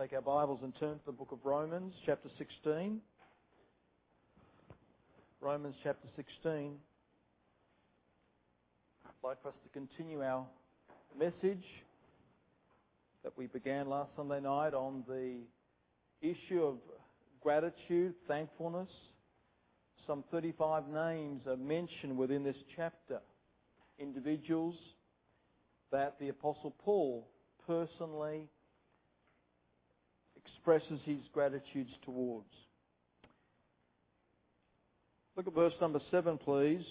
take our Bibles and turn to the book of Romans, chapter 16. Romans chapter 16. I'd like for us to continue our message that we began last Sunday night on the issue of gratitude, thankfulness. Some 35 names are mentioned within this chapter. Individuals that the Apostle Paul personally expresses his gratitudes towards. Look at verse number 7, please.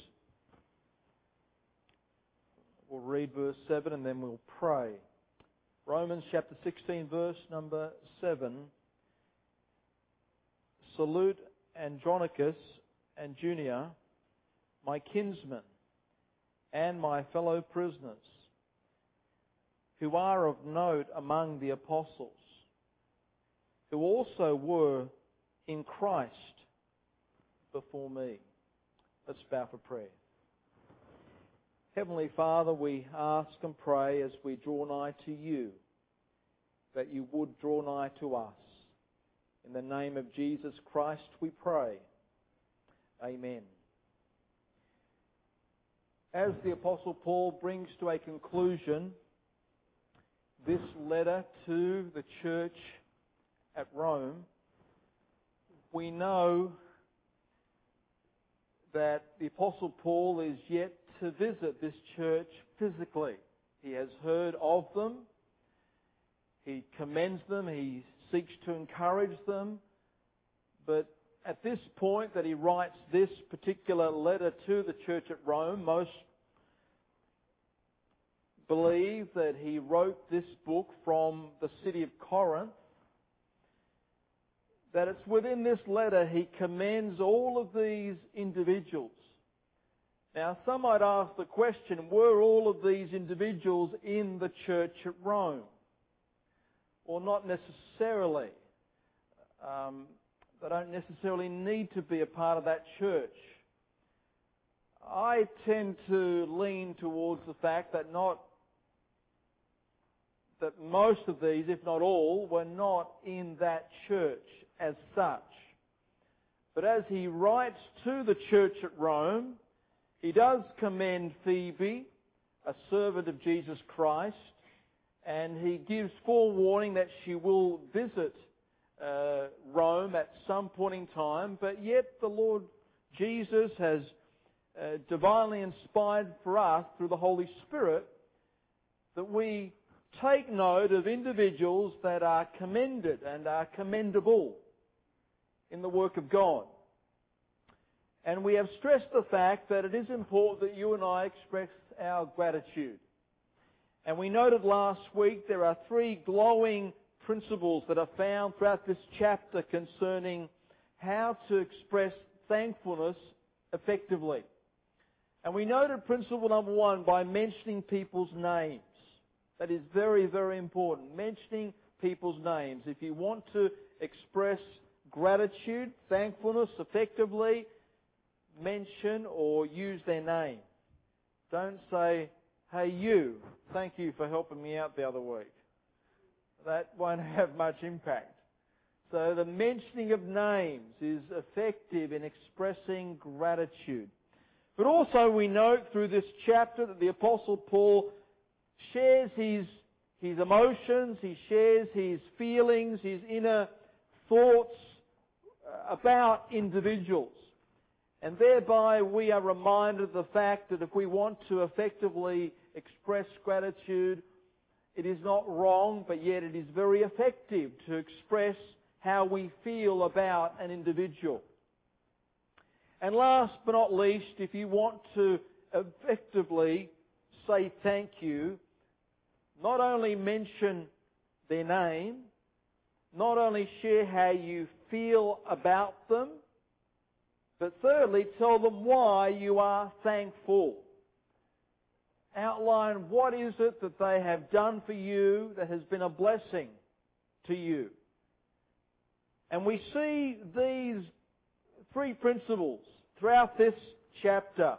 We'll read verse 7 and then we'll pray. Romans chapter 16, verse number 7. Salute Andronicus and Junia, my kinsmen and my fellow prisoners, who are of note among the apostles, who also were in Christ before me. Let's bow for prayer. Heavenly Father, we ask and pray as we draw nigh to you, that you would draw nigh to us. In the name of Jesus Christ we pray. Amen. As the Apostle Paul brings to a conclusion this letter to the church at Rome, we know that the Apostle Paul is yet to visit this church physically. He has heard of them. He commends them. He seeks to encourage them. But at this point that he writes this particular letter to the church at Rome, most believe that he wrote this book from the city of Corinth, that it's within this letter he commends all of these individuals. Now, some might ask the question, were all of these individuals in the church at Rome? Or not necessarily. They don't necessarily need to be a part of that church. I tend to lean towards the fact that most of these, if not all, were not in that church as such. But as he writes to the church at Rome, he does commend Phoebe, a servant of Jesus Christ, and he gives forewarning that she will visit Rome at some point in time, but yet the Lord Jesus has divinely inspired for us through the Holy Spirit that we take note of individuals that are commended and are commendable in the work of God. And we have stressed the fact that it is important that you and I express our gratitude. And we noted last week there are 3 glowing principles that are found throughout this chapter concerning how to express thankfulness effectively. And we noted principle number 1 by mentioning people's names. That is very, very important. Mentioning people's names. If you want to express gratitude, thankfulness effectively, mention or use their name. Don't say, hey you, thank you for helping me out the other week. That won't have much impact. So the mentioning of names is effective in expressing gratitude. But also we note through this chapter that the Apostle Paul shares his emotions, he shares his feelings, his inner thoughts about individuals. And thereby we are reminded of the fact that if we want to effectively express gratitude, it is not wrong, but yet it is very effective to express how we feel about an individual. And last but not least, if you want to effectively say thank you, not only mention their name, not only share how you feel about them, but thirdly, tell them why you are thankful. Outline what is it that they have done for you that has been a blessing to you. And we see these 3 principles throughout this chapter.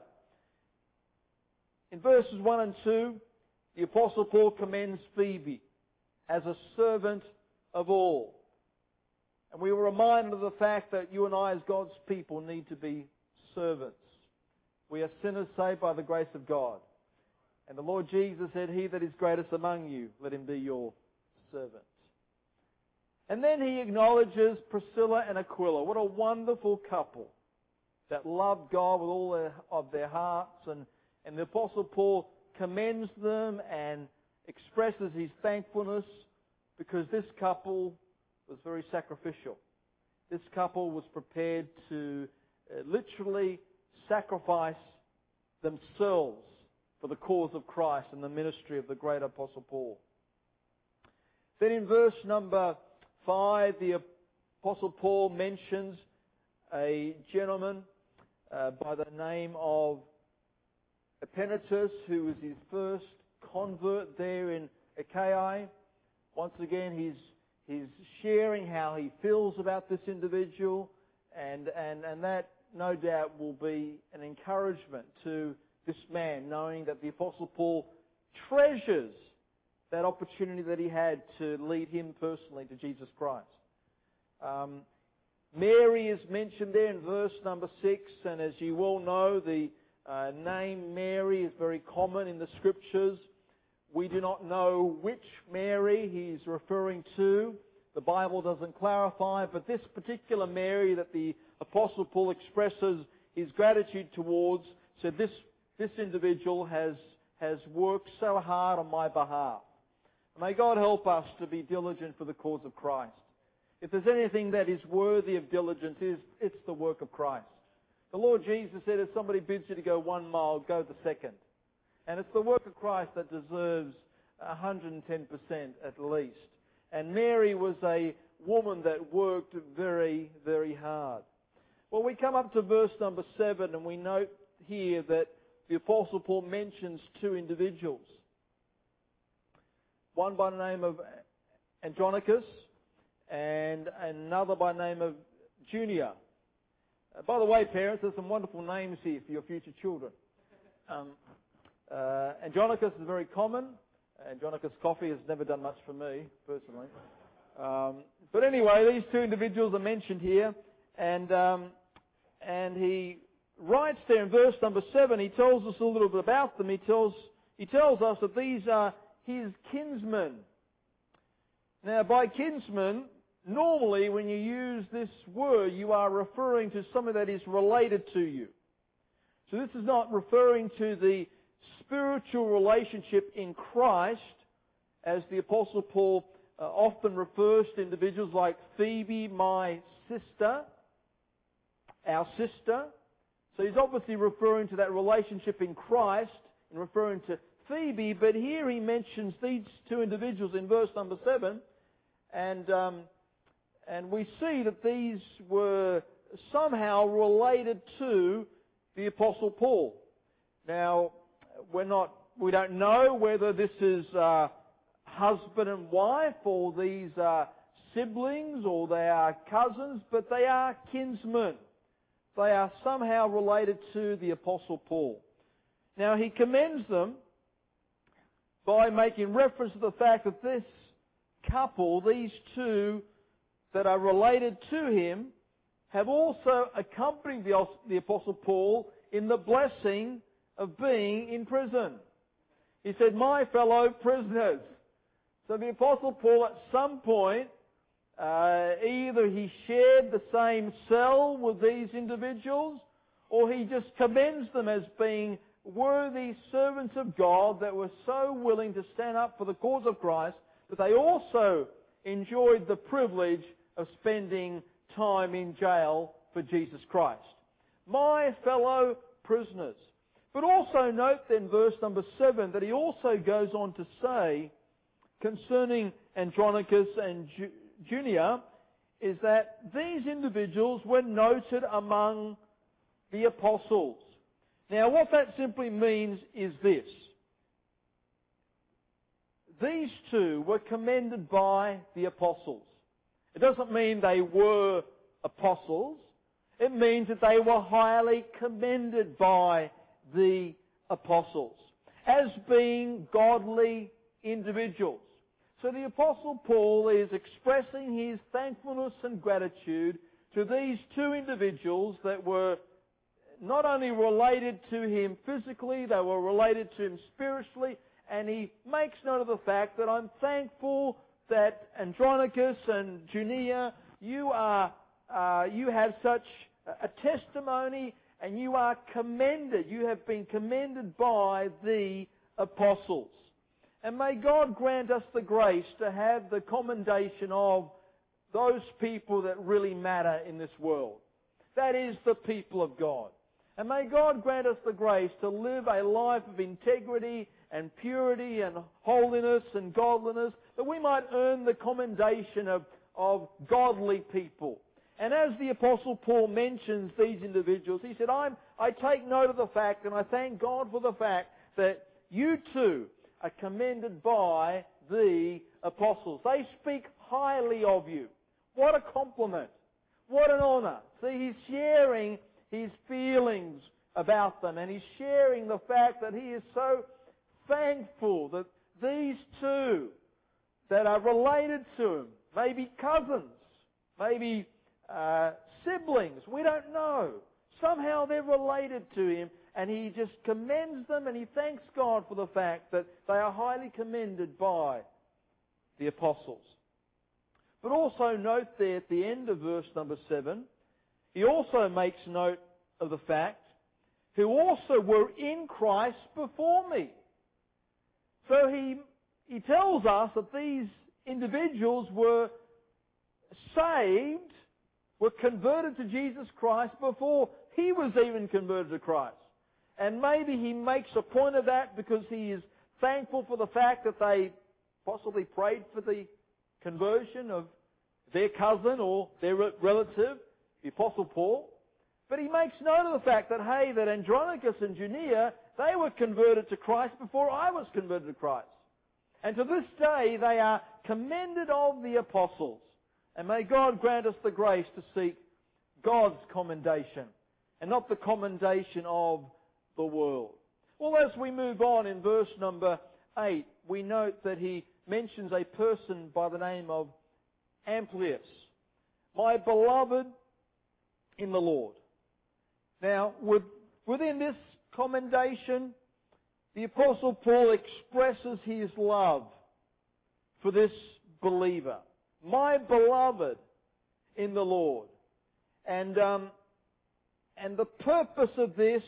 In verses 1 and 2, the Apostle Paul commends Phoebe as a servant of all. And we were reminded of the fact that you and I as God's people need to be servants. We are sinners saved by the grace of God. And the Lord Jesus said, "He that is greatest among you, let him be your servant." And then he acknowledges Priscilla and Aquila. What a wonderful couple that loved God with all of their hearts. And the Apostle Paul commends them and expresses his thankfulness because this couple was very sacrificial. This couple was prepared to literally sacrifice themselves for the cause of Christ and the ministry of the great Apostle Paul. Then in verse number 5, the Apostle Paul mentions a gentleman by the name of Epaenetus, who was his first convert there in Achaia. Once again, he's sharing how he feels about this individual, and that no doubt will be an encouragement to this man, knowing that the Apostle Paul treasures that opportunity that he had to lead him personally to Jesus Christ. Mary is mentioned there in verse number 6, and as you all know, the name Mary is very common in the Scriptures. We do not know which Mary he's referring to. The Bible doesn't clarify, but this particular Mary that the Apostle Paul expresses his gratitude towards, said this individual has worked so hard on my behalf. May God help us to be diligent for the cause of Christ. If there's anything that is worthy of diligence, it's the work of Christ. The Lord Jesus said, if somebody bids you to go 1 mile, go the second. And it's the work of Christ that deserves 110% at least. And Mary was a woman that worked very, very hard. Well, we come up to verse number 7, and we note here that the Apostle Paul mentions 2 individuals. One by the name of Andronicus, and another by the name of Junia. By the way, parents, there's some wonderful names here for your future children. Andronicus is very common. Andronicus coffee has never done much for me, personally. But anyway, these 2 individuals are mentioned here, and he writes there in verse number 7, he tells us a little bit about them. He tells us that these are his kinsmen. Now, by kinsmen, normally when you use this word, you are referring to something that is related to you. So this is not referring to the spiritual relationship in Christ, as the Apostle Paul often refers to individuals like Phoebe, my sister, our sister. So he's obviously referring to that relationship in Christ and referring to Phoebe, but here he mentions these 2 individuals in verse number 7, and we see that these were somehow related to the Apostle Paul. Now, we don't know whether this is husband and wife, or these are siblings, or they are cousins, but they are kinsmen. They are somehow related to the Apostle Paul. Now, he commends them by making reference to the fact that this couple, these 2 that are related to him, have also accompanied the Apostle Paul in the blessing of being in prison. He said, my fellow prisoners. So the Apostle Paul at some point, either he shared the same cell with these individuals, or he just commends them as being worthy servants of God that were so willing to stand up for the cause of Christ that they also enjoyed the privilege of spending time in jail for Jesus Christ. My fellow prisoners. But also note then verse number 7 that he also goes on to say concerning Andronicus and Junia is that these individuals were noted among the apostles. Now, what that simply means is this. These 2 were commended by the apostles. It doesn't mean they were apostles. It means that they were highly commended by the apostles as being godly individuals. So the Apostle Paul is expressing his thankfulness and gratitude to these two individuals that were not only related to him physically, they were related to him spiritually, and he makes note of the fact that I'm thankful that Andronicus and Junia, you have such a testimony, and you are commended. You have been commended by the apostles. And may God grant us the grace to have the commendation of those people that really matter in this world. That is the people of God. And may God grant us the grace to live a life of integrity and purity and holiness and godliness, that we might earn the commendation of godly people. And as the Apostle Paul mentions these individuals, he said, I take note of the fact, and I thank God for the fact, that you too are commended by the apostles. They speak highly of you. What a compliment. What an honour. See, he's sharing his feelings about them, and he's sharing the fact that he is so thankful that these two that are related to him, maybe cousins, maybe siblings, we don't know. Somehow they're related to him, and he just commends them, and he thanks God for the fact that they are highly commended by the apostles. But also note there at the end of verse number 7, he also makes note of the fact, who also were in Christ before me. So he tells us that these individuals were saved, were converted to Jesus Christ before he was even converted to Christ. And maybe he makes a point of that because he is thankful for the fact that they possibly prayed for the conversion of their cousin or their relative, the Apostle Paul. But he makes note of the fact that, hey, that Andronicus and Junia, they were converted to Christ before I was converted to Christ. And to this day, they are commended of the apostles. And may God grant us the grace to seek God's commendation and not the commendation of the world. Well, as we move on in verse number 8, we note that he mentions a person by the name of Amplias, my beloved in the Lord. Now, within this commendation, the Apostle Paul expresses his love for this believer. My beloved in the Lord. And the purpose of this,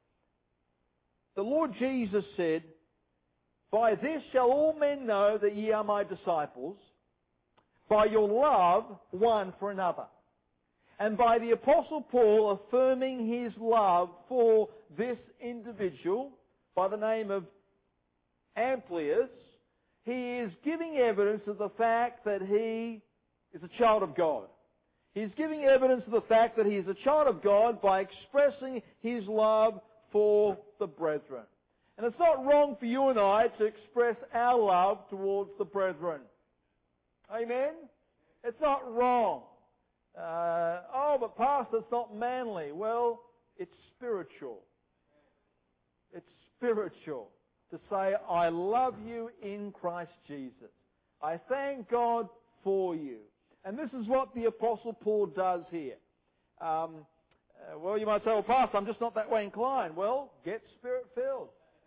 the Lord Jesus said, by this shall all men know that ye are my disciples, by your love one for another. And by the Apostle Paul affirming his love for this individual by the name of Amplias, he is giving evidence of the fact that he is a child of God. He's giving evidence of the fact that he is a child of God by expressing his love for the brethren. And it's not wrong for you and I to express our love towards the brethren. Amen? It's not wrong. But Pastor, it's not manly. Well, it's spiritual. It's spiritual to say, I love you in Christ Jesus. I thank God for you. And this is what the Apostle Paul does here. Well, you might say, well, Pastor, I'm just not that way inclined. Well, get Spirit-filled.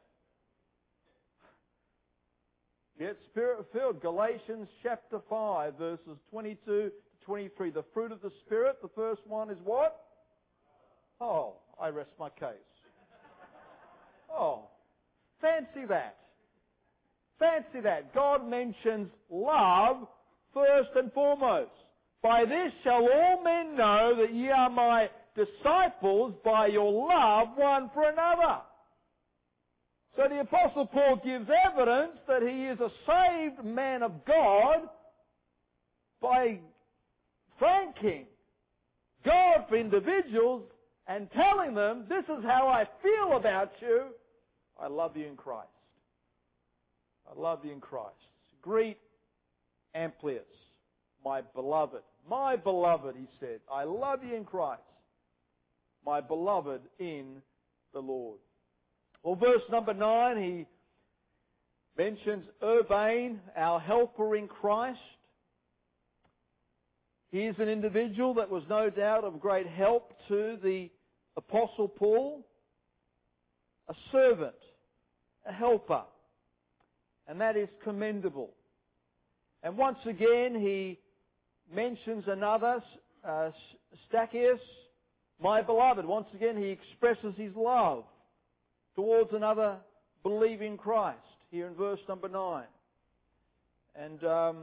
Get Spirit-filled. Galatians chapter 5, verses 22 to 23. The fruit of the Spirit, the first one is what? Oh, I rest my case. Oh, fancy that. Fancy that. God mentions love first and foremost. By this shall all men know that ye are my disciples, by your love one for another. So the Apostle Paul gives evidence that he is a saved man of God by thanking God for individuals and telling them, this is how I feel about you. I love you in Christ. I love you in Christ. Greet Amplias, my beloved. My beloved, he said. I love you in Christ. My beloved in the Lord. Well, verse number 9, Mentions Urbane, our helper in Christ. He is an individual that was no doubt of great help to the Apostle Paul. A servant, a helper. And that is commendable. And once again he mentions another, Stachys, my beloved. Once again he expresses his love towards another believing Christ here in verse number 9. And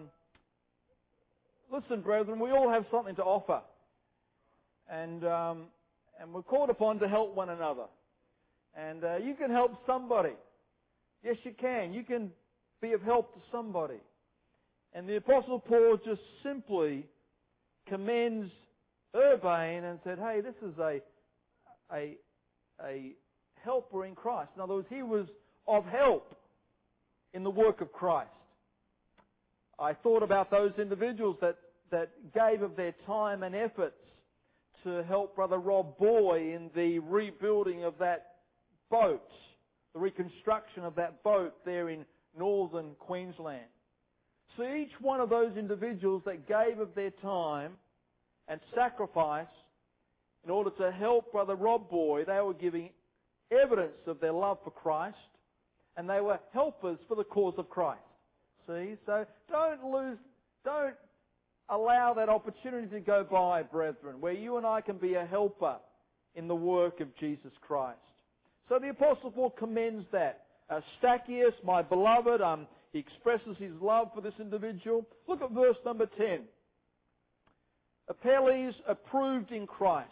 listen, brethren, we all have something to offer. And we're called upon to help one another. And you can help somebody. Yes, you can. You can be of help to somebody. And the Apostle Paul just simply commends Urbane and said, hey, this is a helper in Christ. In other words, he was of help in the work of Christ. I thought about those individuals that gave of their time and efforts to help Brother Rob Boy in the rebuilding of that boat, the reconstruction of that boat there in northern Queensland. So each one of those individuals that gave of their time and sacrifice in order to help Brother Rob Boy, they were giving evidence of their love for Christ, and they were helpers for the cause of Christ. See? So don't allow that opportunity to go by, brethren, where you and I can be a helper in the work of Jesus Christ. So the Apostle Paul commends that. Stachys, my beloved, he expresses his love for this individual. Look at verse number 10. Apelles, approved in Christ.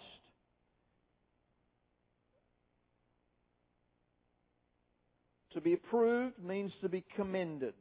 To be approved means to be commended.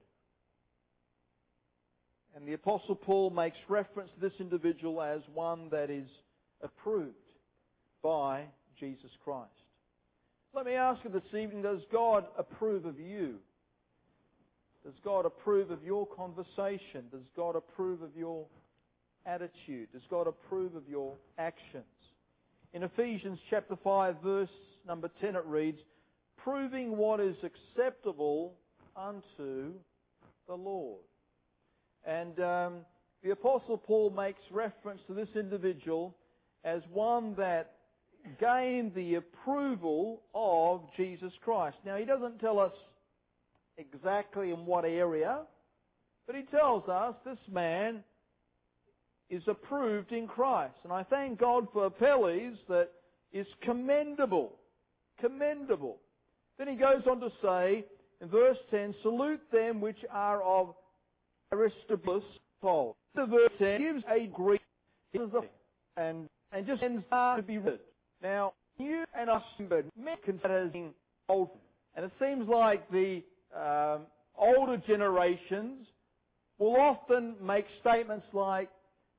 And the Apostle Paul makes reference to this individual as one that is approved by Jesus Christ. Let me ask you this evening, does God approve of you? Does God approve of your conversation? Does God approve of your attitude? Does God approve of your actions? In Ephesians chapter 5 verse number 10 it reads, proving what is acceptable unto the Lord. And the Apostle Paul makes reference to this individual as one that gained the approval of Jesus Christ. Now, he doesn't tell us exactly in what area, but he tells us this man is approved in Christ. And I thank God for Apelles that is commendable. Commendable. Then he goes on to say, in verse 10, salute them which are of Aristobulus' fold. The verse 10 gives a Greek and just ends to be read. Now, you and us men consider being old, and it seems like the older generations will often make statements like,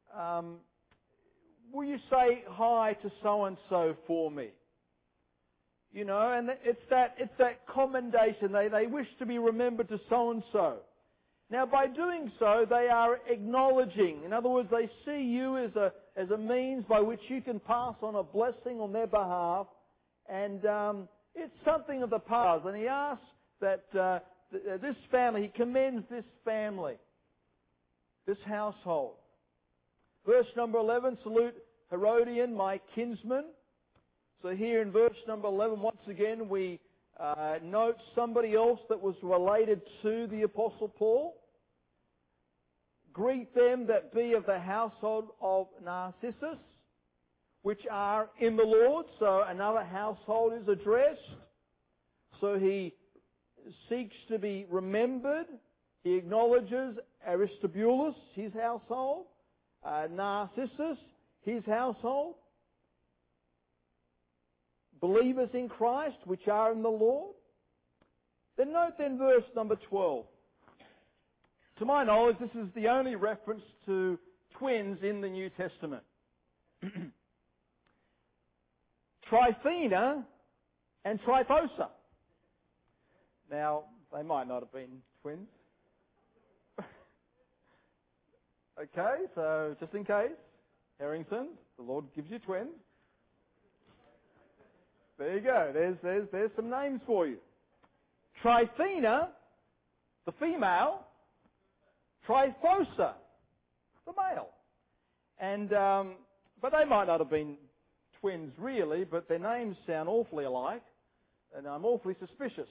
will you say hi to so-and-so for me? You know, and it's that commendation. They wish to be remembered to so-and-so. Now, by doing so, they are acknowledging. In other words, they see you as a means by which you can pass on a blessing on their behalf. And it's something of the past. And he asks that this family, he commends this family, this household. Verse number 11, salute Herodian, my kinsman. So here in verse number 11, once again, we note somebody else that was related to the Apostle Paul. Greet them that be of the household of Narcissus, which are in the Lord. So another household is addressed. So he seeks to be remembered. He acknowledges Aristobulus, his household. Narcissus, his household. Believers in Christ, which are in the Lord. Then note verse number 12. To my knowledge, this is the only reference to twins in the New Testament. Tryphena and Tryphosa. Now, they might not have been twins. Okay, so just in case, Harrington, the Lord gives you twins. There you go. There's some names for you. Tryphena The female, Tryphosa, the male. And, but they might not have been twins really, but their names sound awfully alike, and I'm awfully suspicious.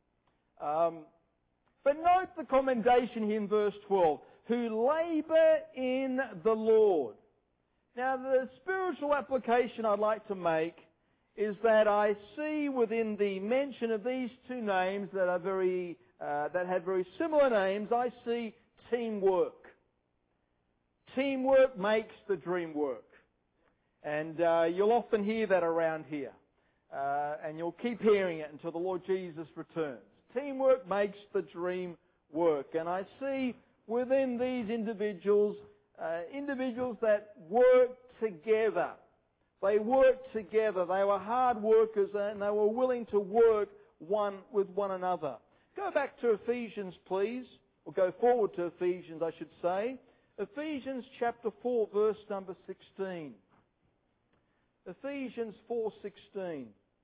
But note the commendation here in verse 12, who labour in the Lord. Now the spiritual application I'd like to make is that I see within the mention of these two names that are that have very similar names, I see teamwork. Teamwork makes the dream work. And you'll often hear that around here. And you'll keep hearing it until the Lord Jesus returns. Teamwork makes the dream work. And I see within these individuals, individuals that work together. They worked together. They were hard workers and they were willing to work one with one another. Go back to Ephesians, please. Or go forward to Ephesians, I should say. Ephesians chapter 4, verse number 16. Ephesians 4:16.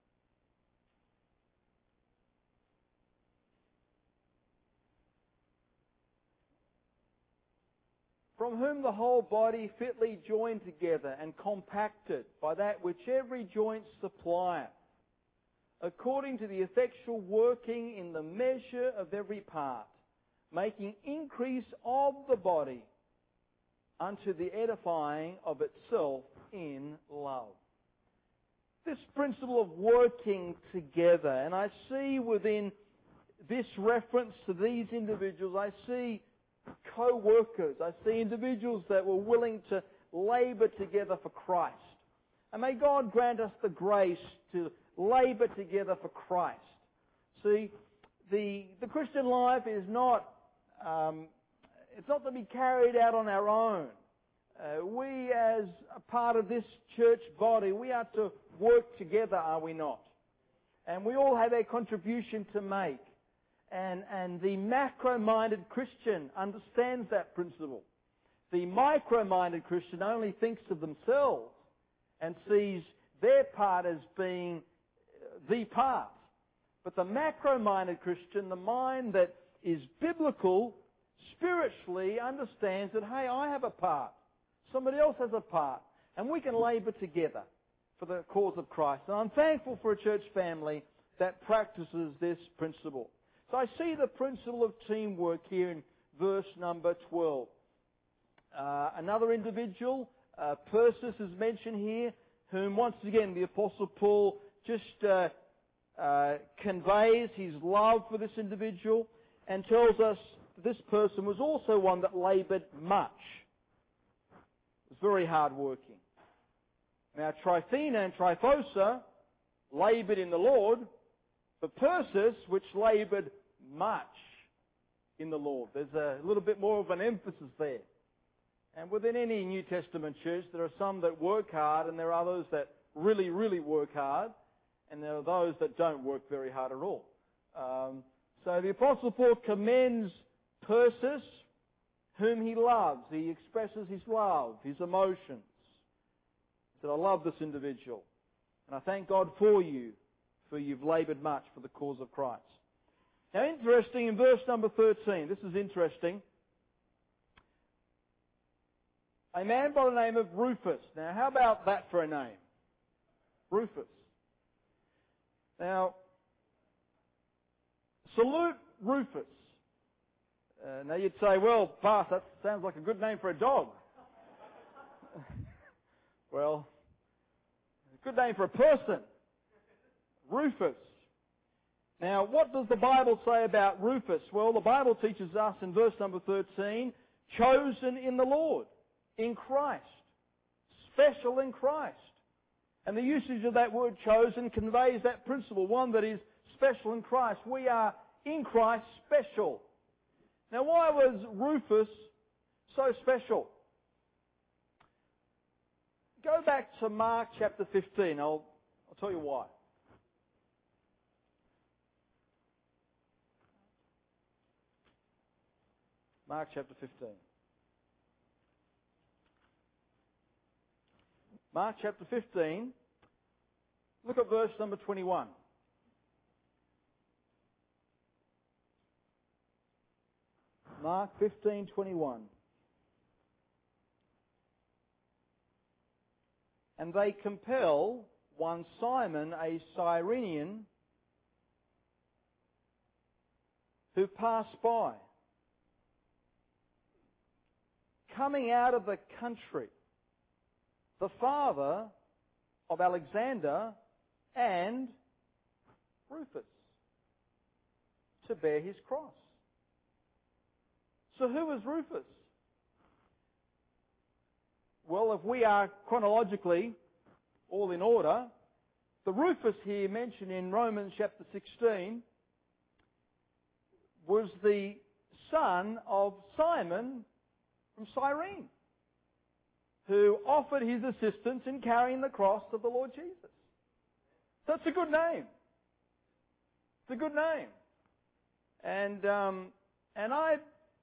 From whom the whole body fitly joined together and compacted by that which every joint supplieth, according to the effectual working in the measure of every part, making increase of the body unto the edifying of itself in love. This principle of working together, and I see within this reference to these individuals, I see co-workers. I see individuals that were willing to labour together for Christ. And may God grant us the grace to labour together for Christ. See, the Christian life is not, it's not to be carried out on our own. We as a part of this church body, we are to work together, are we not? And we all have a contribution to make. And the macro-minded Christian understands that principle. The micro-minded Christian only thinks of themselves and sees their part as being the part. But the macro-minded Christian, the mind that is biblical, spiritually understands that, hey, I have a part. Somebody else has a part. And we can labour together for the cause of Christ. And I'm thankful for a church family that practices this principle. So I see the principle of teamwork here in verse number 12. Another individual, Persis is mentioned here, whom once again the Apostle Paul just conveys his love for this individual and tells us this person was also one that laboured much. Was very hard working. Now Tryphena and Tryphosa laboured in the Lord, but Persis, which laboured much in the Lord. There's a little bit more of an emphasis there. And within any New Testament church, there are some that work hard and there are others that really, really work hard. And there are those that don't work very hard at all. So the Apostle Paul commends Persis, whom he loves. He expresses his love, his emotions. He said, I love this individual. And I thank God for you, for you've laboured much for the cause of Christ. Now interesting, in verse number 13, this is interesting. A man by the name of Rufus. Now how about that for a name? Rufus. Now, salute Rufus. Now you'd say, well, Bart, that sounds like a good name for a dog. Well, a good name for a person. Rufus. Now, what does the Bible say about Rufus? Well, the Bible teaches us in verse number 13, chosen in the Lord, in Christ, special in Christ. And the usage of that word chosen conveys that principle, one that is special in Christ. We are in Christ special. Now, why was Rufus so special? Go back to Mark chapter 15. I'll tell you why. Mark chapter 15. Mark chapter 15. Look at verse number 21. Mark 15:21. And they compel one Simon, a Cyrenian, who passed by, coming out of the country, the father of Alexander and Rufus, to bear his cross. So who was Rufus? Well, if we are chronologically all in order, the Rufus here mentioned in Romans chapter 16 was the son of Simon from Cyrene, who offered his assistance in carrying the cross of the Lord Jesus. So it's a good name. It's a good name. And I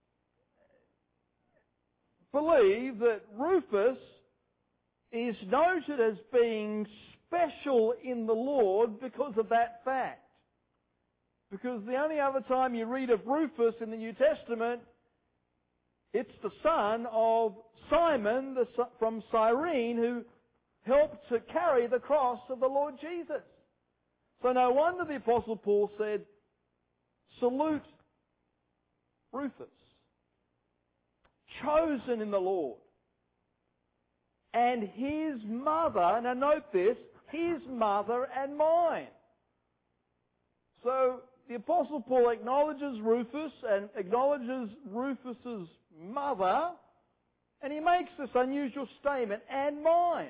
believe that Rufus is noted as being special in the Lord because of that fact. Because the only other time you read of Rufus in the New Testament, it's the son of Simon from Cyrene who helped to carry the cross of the Lord Jesus. So no wonder the Apostle Paul said, salute Rufus, chosen in the Lord, and his mother, now note this, his mother and mine. So the Apostle Paul acknowledges Rufus and acknowledges Rufus's mother, and he makes this unusual statement, and mine.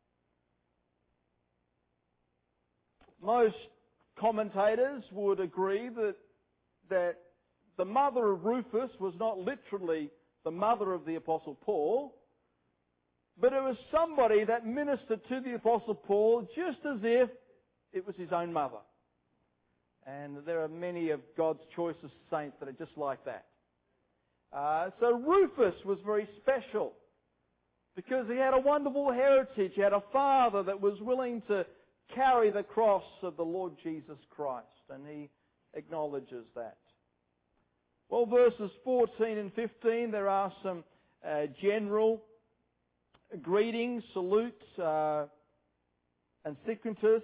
Most commentators would agree that the mother of Rufus was not literally the mother of the Apostle Paul, but it was somebody that ministered to the Apostle Paul just as if it was his own mother. And there are many of God's choicest saints that are just like that. So Rufus was very special because he had a wonderful heritage. He had a father that was willing to carry the cross of the Lord Jesus Christ, and he acknowledges that. Well, verses 14 and 15, there are some general greetings, salutes, and Syncritus,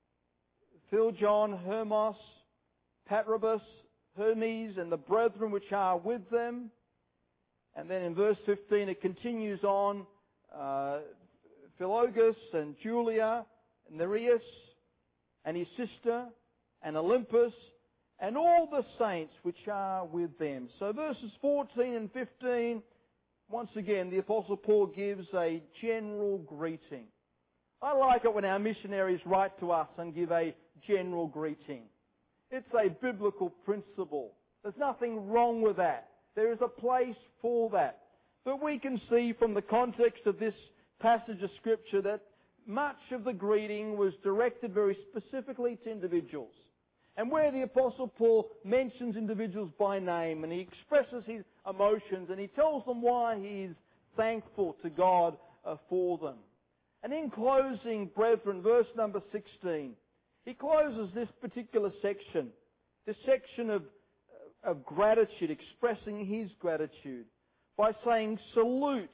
Philjon, Hermos, Patrobas, Hermes, and the brethren which are with them. And then in verse 15 it continues on, Philologus and Julia, and Nereus, and his sister, and Olympus, and all the saints which are with them. So verses 14 and 15, once again, the Apostle Paul gives a general greeting. I like it when our missionaries write to us and give a general greeting. It's a biblical principle. There's nothing wrong with that. There is a place for that. But we can see from the context of this passage of Scripture that much of the greeting was directed very specifically to individuals. And where the Apostle Paul mentions individuals by name and he expresses his emotions and he tells them why he is thankful to God for them. And in closing, brethren, verse number 16, he closes this particular section, this section of gratitude, expressing his gratitude, by saying, salute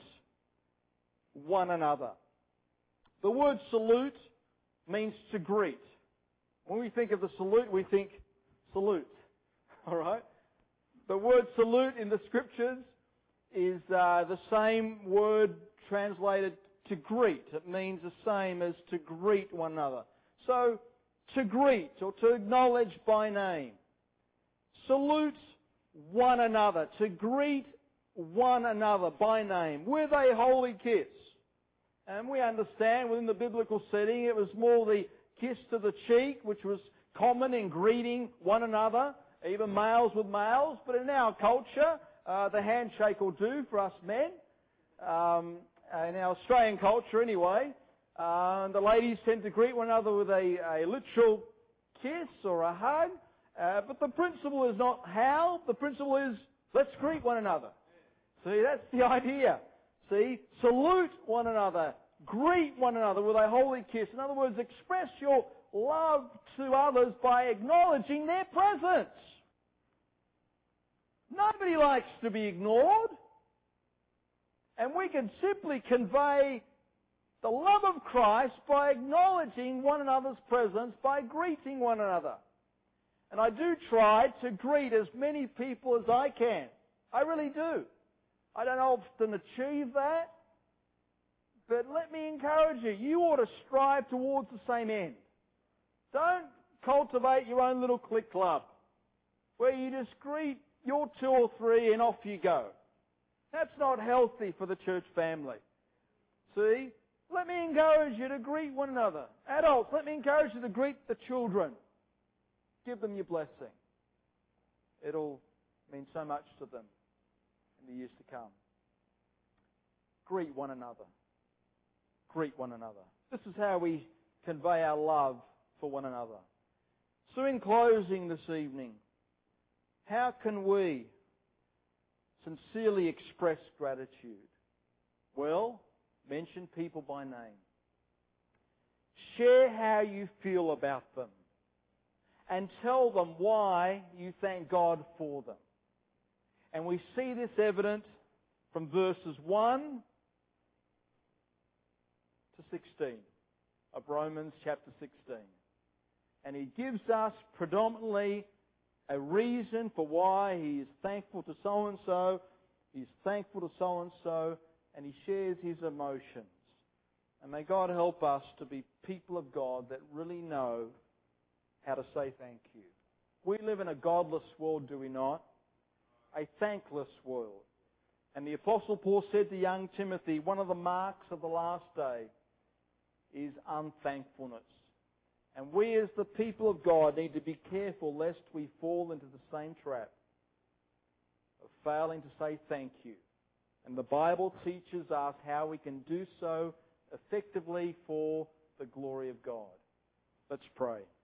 one another. The word salute means to greet. When we think of the salute, we think salute. All right? The word salute in the Scriptures is the same word translated to greet. It means the same as to greet one another. So, to greet or to acknowledge by name. Salute one another. To greet one another by name with a holy kiss. And we understand within the biblical setting it was more the kiss to the cheek, which was common in greeting one another, even males with males. But in our culture, the handshake will do for us men. In our Australian culture anyway, the ladies tend to greet one another with a literal kiss or a hug. But the principle is not how, the principle is let's greet one another. See, that's the idea. See, salute one another, greet one another with a holy kiss. In other words, express your love to others by acknowledging their presence. Nobody likes to be ignored. And we can simply convey the love of Christ by acknowledging one another's presence, by greeting one another. And I do try to greet as many people as I can. I really do. I don't often achieve that. But let me encourage you. You ought to strive towards the same end. Don't cultivate your own little clique club where you just greet your 2 or 3 and off you go. That's not healthy for the church family. See? Let me encourage you to greet one another. Adults, let me encourage you to greet the children. Give them your blessing. It'll mean so much to them in the years to come. Greet one another. Greet one another. This is how we convey our love for one another. So in closing this evening, how can we sincerely express gratitude? Well, mention people by name. Share how you feel about them. And tell them why you thank God for them. And we see this evident from verses 1 to 16 of Romans chapter 16. And he gives us predominantly a reason for why he is thankful to so-and-so, he's thankful to so-and-so, and he shares his emotions. And may God help us to be people of God that really know how to say thank you. We live in a godless world, do we not? A thankless world. And the Apostle Paul said to young Timothy, one of the marks of the last day is unthankfulness. And we as the people of God need to be careful lest we fall into the same trap of failing to say thank you. And the Bible teaches us how we can do so effectively for the glory of God. Let's pray.